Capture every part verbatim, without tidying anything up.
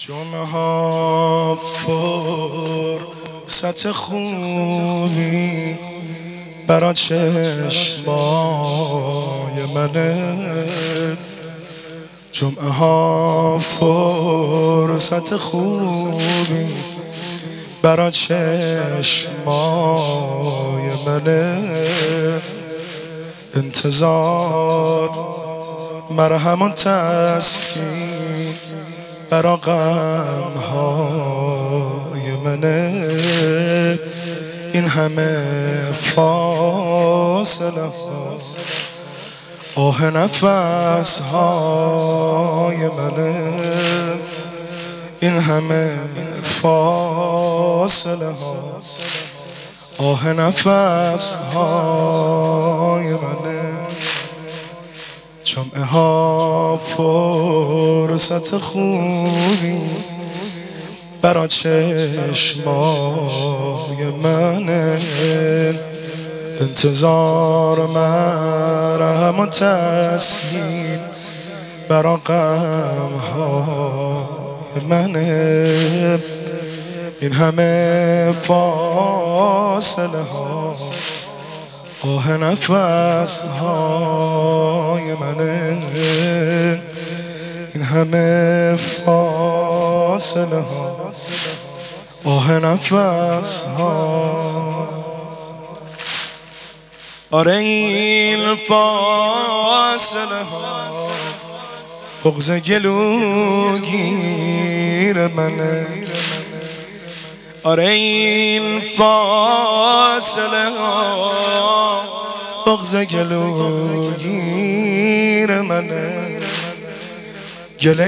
جمعه ها فرصت خوبی برا چشمای منه. جمعه ها فرصت خوبی برا چشمای منه. انتظار مرهم و تسکین برا غمهای منه. این همه فاصله ها آه نفس های منه. این همه فاصله ها آه نفس های منه. جمعه ها فرصت خوبی برا چشمای منه. انتظار مرهم و تسکین برا غمهای منه. این همه فاصله ها آه نفس های منه. این همه فاصله ها آه نفس ها. آره این فاصله ها بغض گلوگیر منه. آره این فاصله ها بغض گلوگیر منه. گله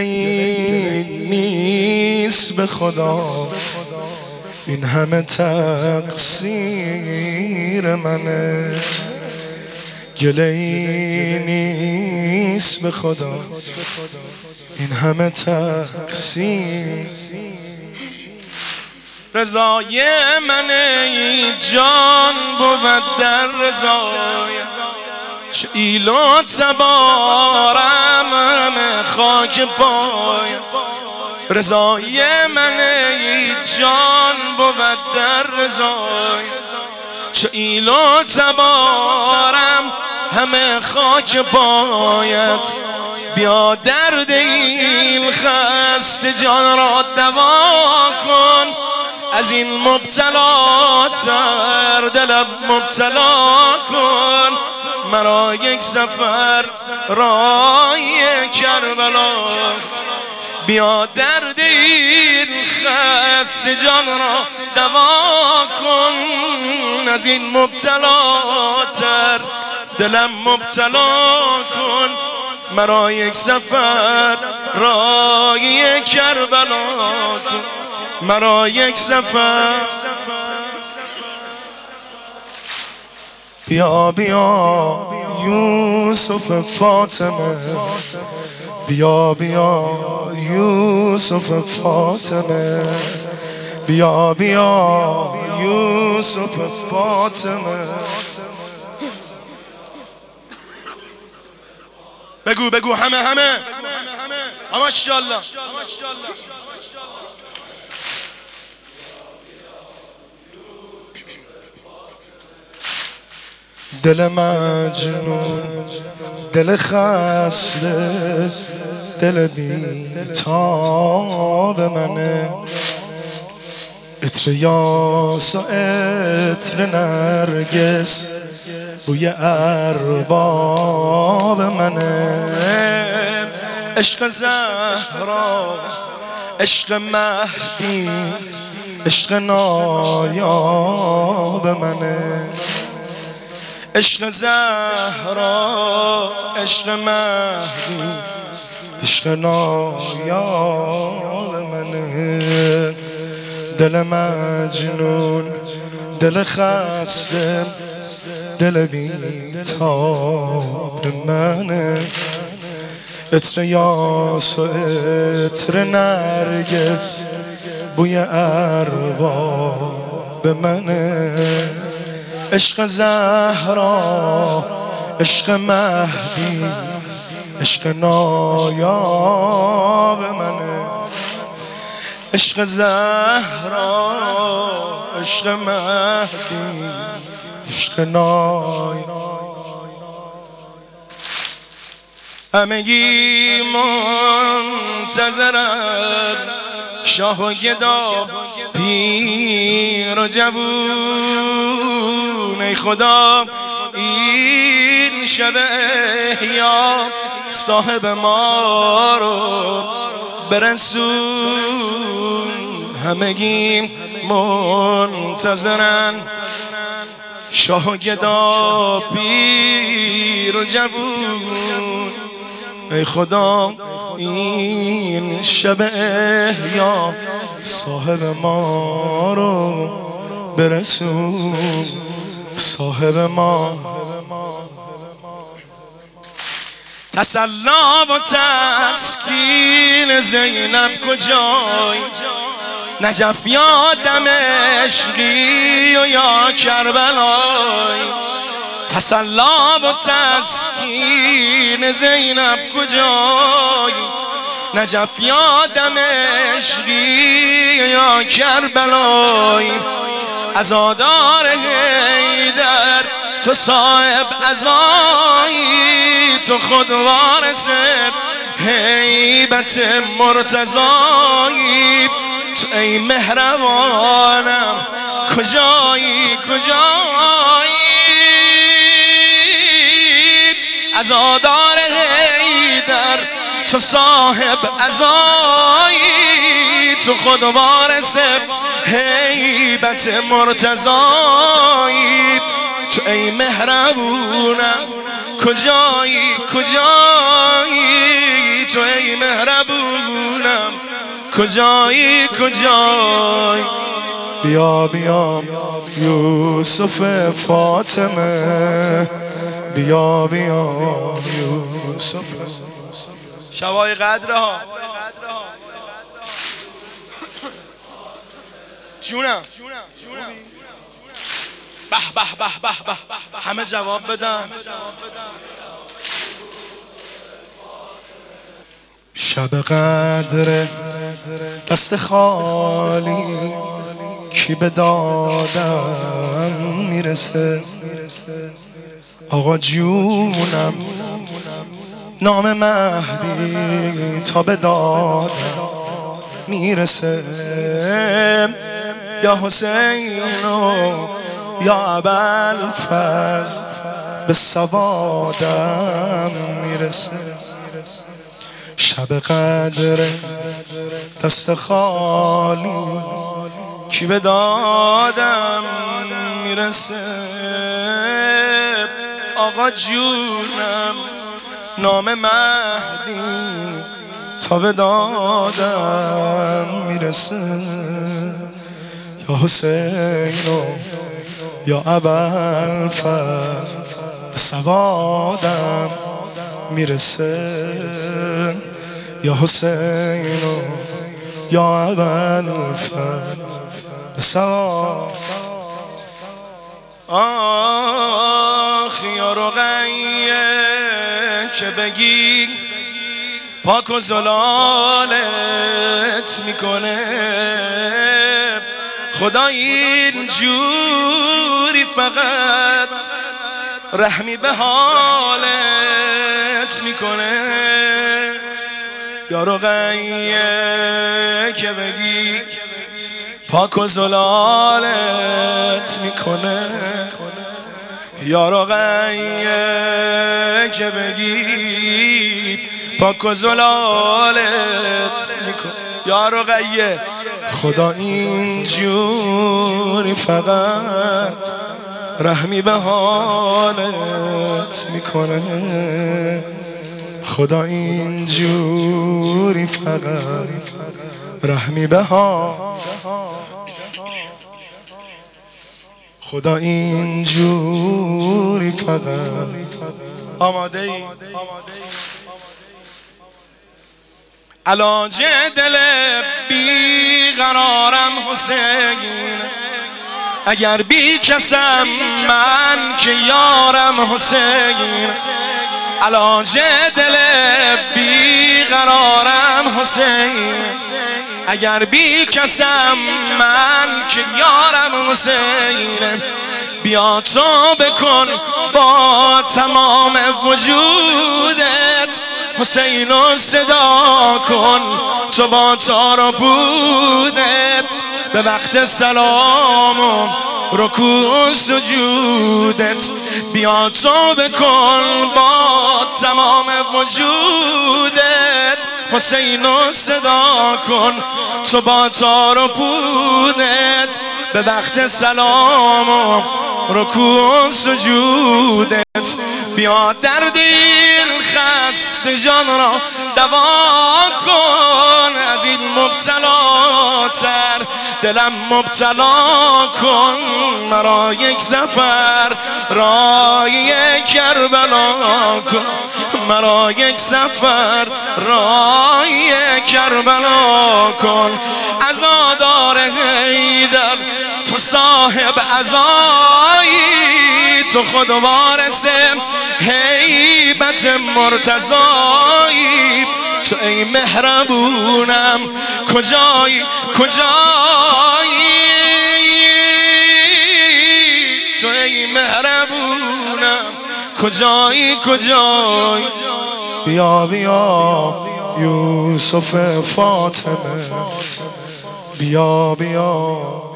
نیست به خدا این همه تقصیر منه. گله نیست به خدا این همه تقصیر. رضای منه ای جان بود در رضای چه ایل و تبارم همه خاک پای. رضای منه ای جان بود در رضای چه ایل و تبارم همه خاک پایت. بیا درد این خسته جان را دوا کن. از این مبتلا تر دلم مبتلا کن. مرا یک سفر رای کربلا. بیا درد این خسته جان را دوا کن. از این مبتلا تر دلم مبتلا کن. مرا یک سفر رای کربلا کن. مرا یک سفر. بیا بیا یوسف فاطمه. بیا بیا یوسف فاطمه. بیا بیا یوسف فاطمه. بگو بگو همه همه ماشاءالله. دل مجنون دل خسته دل بیتاب منه. عطر یاس و عطر نرگس بوی ارباب منه. عشق زهرا عشق مهدی عشق نایاب منه. عشق زهرا عشق مهدی عشق نایاب منه. دل مجنون دل خسته دل بیتاب منه. عطر یاس و عطر نرگس بوی ارباب منه. عشق زهرا عشق مهدی عشق نایاب منه. عشق زهرا، عشق مهدی، عشق نای، همگی منتظرن شاه و گدا، پیر و جوون. ای خدا این شب احیا صاحب ما رو برسون. همگی منتظرن شاه و گدا، پیر و جوون. ای خدا این شب احیا صاحب ما رو برسون، صاحب ما. تسلا و تسکین زینب کجای؟ نجف یا دمشقی و یا کربلای؟ تسلا و تسکین زینب کجای؟ نجف یا دمشقی یا کربلای؟ عزادار حیدر تو صاحب عزایی، تو خود وارث هیبت مرتضایی. تو ای مهربانم کجایی کجایی؟ عزادار حیدر تو صاحب عزایی، تو خود وارث هیبت مرتضایی. تو ای مهربونم کجایی کجایی؟ تو ای مهربونم کجایی کجایی؟ بیا بیا یوسف فاطمه، بیا بیا یوسف. شبای قدرها جونم به به به به به، همه جواب بدن. شب قدر دست خالی کی به دادم میرسه؟ آقا جونم نام مهدی تا به دادم میرسه. یا حسین و یا ابوالفضل به سوادم میرسه. شب قدر دست خالی کی به دادم میرسه؟ آقا جونم نام مهدی تا به دادم میرسه. یا حسین و یا ابوالفضل به سوادم میرسه. یا حسین و یا ابوالفضل به سوادم. آخ یا رقیه که بگی پاک و زلالت میکنه، خدا این جوری فقط رحمی به حالت میکنه. یا رقیه که بگی پاک و زلالت میکنه، یا رقیه که بگی پاک و زلالت میکنه. یا رقیه خدا اینجوری فقط رحمی به حالت میکنه، خدا اینجوری فقط رحمی به حالت، خدا اینجوری فقط. آماده ای؟ علاج دل بی قرارم حسین، اگر بی کسم من که یارم حسین. علاج دل بیقرارم حسین، اگر بی کسم من که یارم حسین. بیا تو بکن با تمام وجودت حسین رو صدا کن، تو با تار و پودت به وقت سلام و رکوع سجودت. بیا تو بکن با تمام وجودت حسین رو صدا کن، تو با تار و پودت به وقت سلام و رکوع سجودت. بیا درد این خسته جان را دوا کن، از این مبتلاتر دلم مبتلا کن. مرا یک سفر رای کربلا کن، مرا یک سفر رای کربلا کن. عزادار حیدر تو صاحب عزایی، تو خود وارث هیبت مرتضایی. تو ای مهربونم کجایی کجایی، تو ای مهربونم کجایی کجایی. بیا بیا یوسف فاطمه، بیا بیا